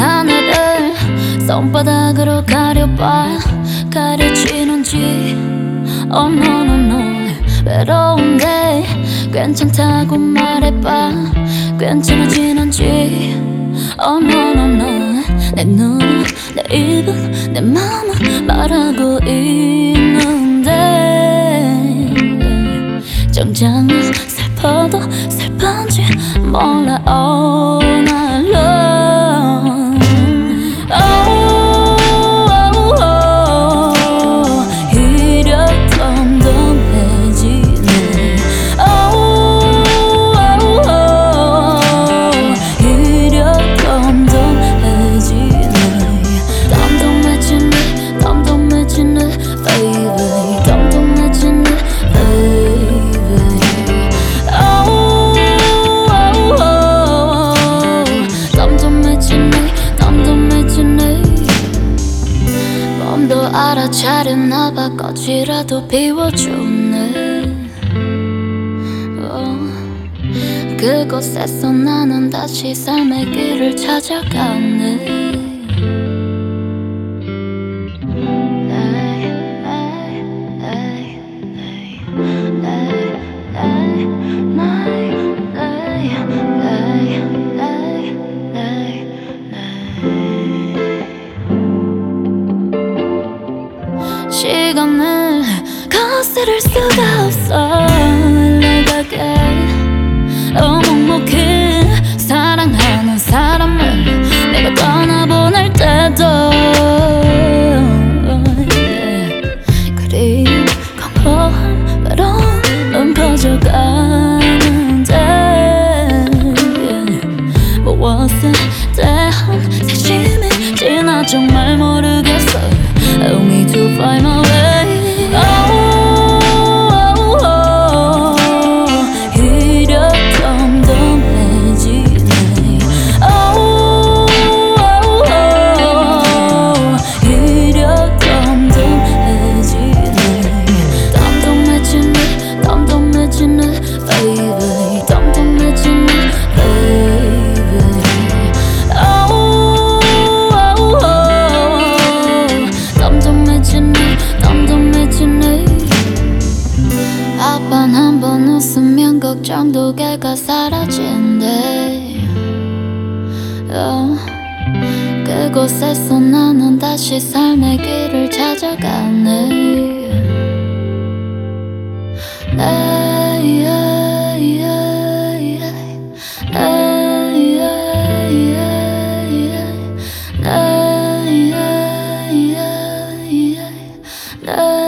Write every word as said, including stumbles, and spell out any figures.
하늘을 손바닥으로 가려봐. 가려지는지 Oh no no no. 외로운데 괜찮다고 말해봐. 괜찮아지는지 Oh no no no. 내 눈은 내 입은 내 맘은 말하고 있는데 정작은 슬퍼도 슬픈지 몰라 all night long. Oh, oh, oh. 휘려 덤덤해지네. Oh, oh, oh. 휘려 덤덤해지네. 덤덤해지네 덤덤해지네 baby. 덤덤해지네 baby. Oh, oh, oh. 덤덤해지네 덤덤해지네. 몸도 알아차렸나봐. 꽃이라도 피워주네. oh. 그곳에서 나는 다시 삶의 길을 찾아가네. 시간을 거스를 수가 없어. 흘러가게 어 묵묵히 사랑하는 사람을 내가 떠나보낼 때도 yeah. 그리움 공허한 외로움은 커져가는데 yeah. 무엇에 대한 사심이 지나 정말 모르겠어. I need to find my way. Oh, oh, oh. 휘려 덤덤해지네. Oh, oh, oh. 휘려 덤덤해지네. 덤덤해지네 덤덤해지네 baby. 덤덤해지네 baby. Oh, oh, oh. 덤덤해지네 덤덤해지네. 아빠는 한번 웃으면 걱정도 개가 사라진대. oh. 그곳에서 나는 다시 삶의 길을 찾아가네. 에이, 에이, 에이, 에이, 에이, 에이, 에이, 에이, 에이, 에이.